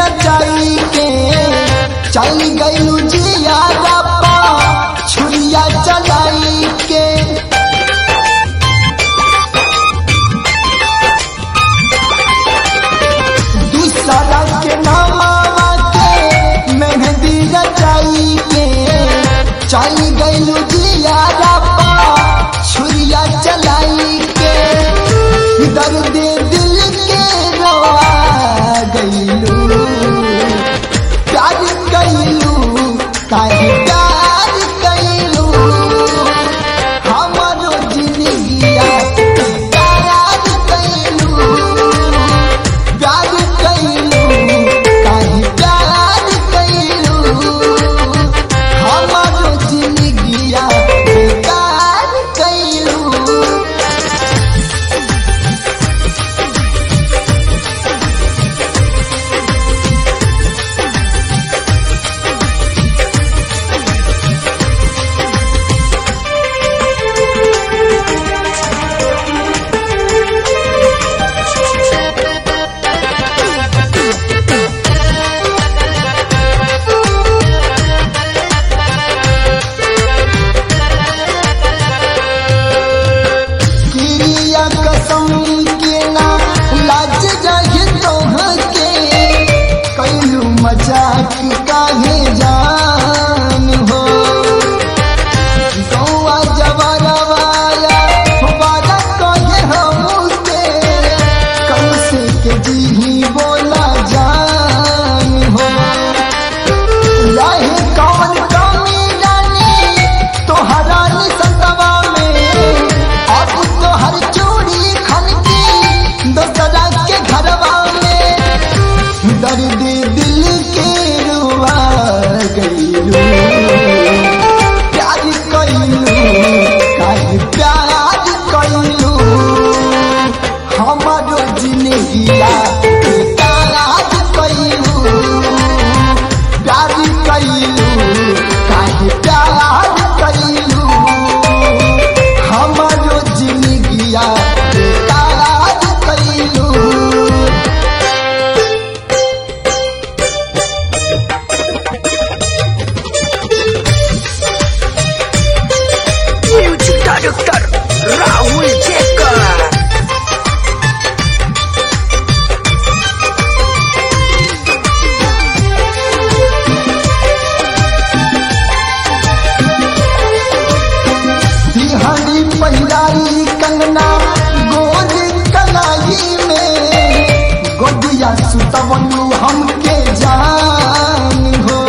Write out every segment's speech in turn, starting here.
रचाई के चल गईलू जियारा पा छुरिया चलाई के। दूसरा के नामा के मेहंदी रचाई के चल गईलू जियारा पा छुरिया चलाई के। दर्द दिल के रवा गईलू प्यार गईलू काहे प्यार गईलू हमारो जिंदगिया प्यार गईलू प्यार गईलू काहे प्यार गईलू हमारो जिंदगिया प्यार गईलू। कसम के ना लाज जाहि तोहके कैलू मजाक काहे जान हो। गौआ जवारवाया बारा कहे हमसे कैसे के जीही बोला जान हो। लाहे कौन कमी जानी तोहरा निसंतवा में अब तोहर चूड़ी खनकी दोसरा के घरवा में। दर्द दिल के रुआ गईलू प्यार कईलू काहे प्यार कईलू हमारो जिंदगिया प्यार कईलू प्यार कईलू काहे प्यार कईलू हमारो जिंदगिया प्यार कईलू। म्यूजिक डायरेक्टर राहुल जेकर। बिहारी पहिराई कंगना गोद कलाई में गोदिया सुतवलू हमके जान हो।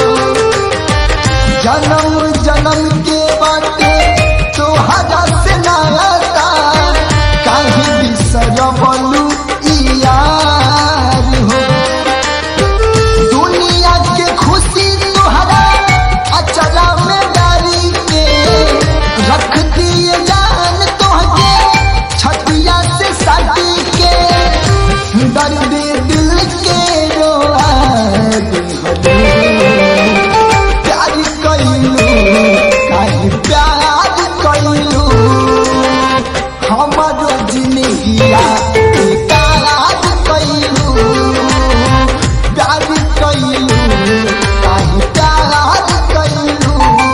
जन्म जन्म के बाटे तोहरा से नाता काहे बिसरवलू ई यार हो। दुनिया के खुशी तोहरा अचरा में डाली के रख दिए जान तोहके छतिया से साटी के। दर्द दिल के रोआ दिहलू प्यार कईलू काहे प्यार कईलू हमारो जिंदगिया प्यार कईलू प्यार कईलू काहे प्यार कईलू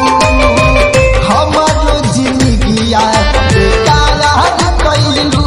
हमारो जिंदगिया प्यार कईलू।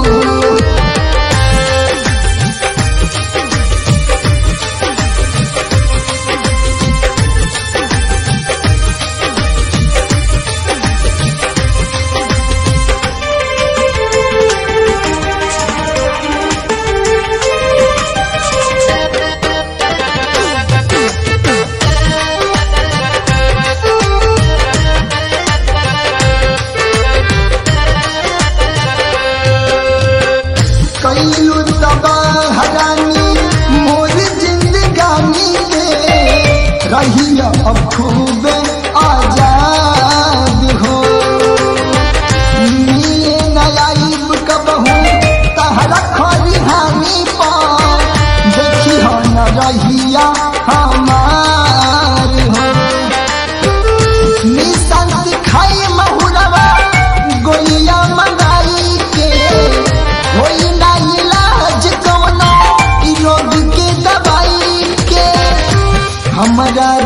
कैलू तबाह हरानी मोर जिंदगानी के रहिया अब खूब आजाद हो। मिले नयाब कबहू तहरा खरिहानी पर देखी हो न रहिया हमार हो। निशान दिखाई महुरवा गोलिया मंगाई के होई ना इलाज कवनो रोग के दवाई के। हमरा